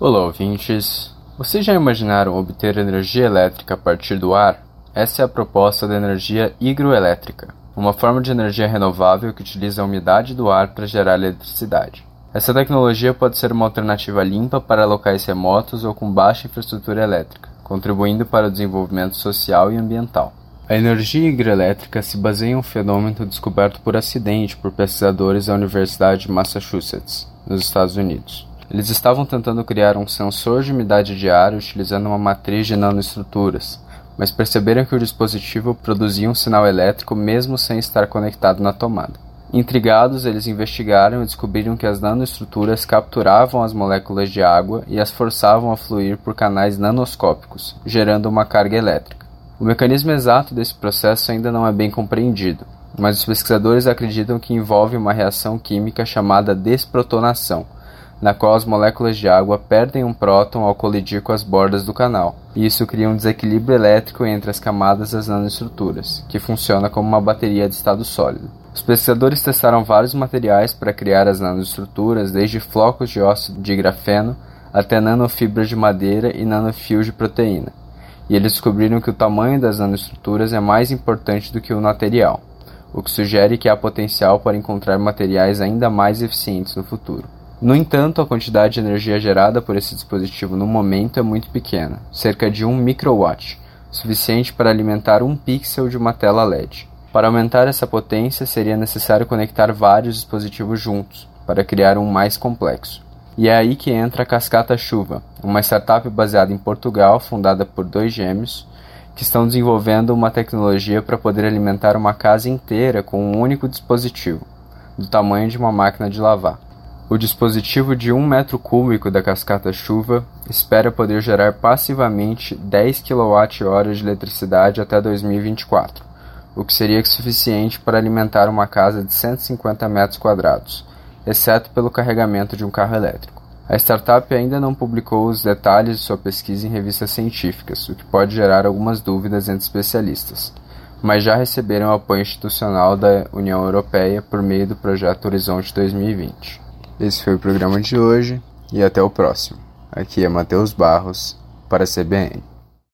Olá, ouvintes! Vocês já imaginaram obter energia elétrica a partir do ar? Essa é a proposta da energia higroelétrica, uma forma de energia renovável que utiliza a umidade do ar para gerar eletricidade. Essa tecnologia pode ser uma alternativa limpa para locais remotos ou com baixa infraestrutura elétrica, contribuindo para o desenvolvimento social e ambiental. A energia hidrelétrica se baseia em um fenômeno descoberto por acidente por pesquisadores da Universidade de Massachusetts, nos Estados Unidos. Eles estavam tentando criar um sensor de umidade de ar utilizando uma matriz de nanoestruturas, mas perceberam que o dispositivo produzia um sinal elétrico mesmo sem estar conectado na tomada. Intrigados, eles investigaram e descobriram que as nanoestruturas capturavam as moléculas de água e as forçavam a fluir por canais nanoscópicos, gerando uma carga elétrica. O mecanismo exato desse processo ainda não é bem compreendido, mas os pesquisadores acreditam que envolve uma reação química chamada desprotonação, na qual as moléculas de água perdem um próton ao colidir com as bordas do canal, e isso cria um desequilíbrio elétrico entre as camadas das nanoestruturas, que funciona como uma bateria de estado sólido. Os pesquisadores testaram vários materiais para criar as nanoestruturas, desde flocos de óxido de grafeno até nanofibras de madeira e nanofios de proteína, e eles descobriram que o tamanho das nanoestruturas é mais importante do que o material, o que sugere que há potencial para encontrar materiais ainda mais eficientes no futuro. No entanto, a quantidade de energia gerada por esse dispositivo no momento é muito pequena, cerca de 1 microwatt, suficiente para alimentar um pixel de uma tela LED. Para aumentar essa potência, seria necessário conectar vários dispositivos juntos, para criar um mais complexo. E é aí que entra a Cascata Chuva, uma startup baseada em Portugal, fundada por dois gêmeos, que estão desenvolvendo uma tecnologia para poder alimentar uma casa inteira com um único dispositivo, do tamanho de uma máquina de lavar. O dispositivo de 1 metro cúbico da Cascata Chuva espera poder gerar passivamente 10 kWh de eletricidade até 2024, o que seria suficiente para alimentar uma casa de 150 metros quadrados, exceto pelo carregamento de um carro elétrico. A startup ainda não publicou os detalhes de sua pesquisa em revistas científicas, o que pode gerar algumas dúvidas entre especialistas, mas já receberam apoio institucional da União Europeia por meio do projeto Horizonte 2020. Esse foi o programa de hoje e até o próximo. Aqui é Matheus Barros para a CBN.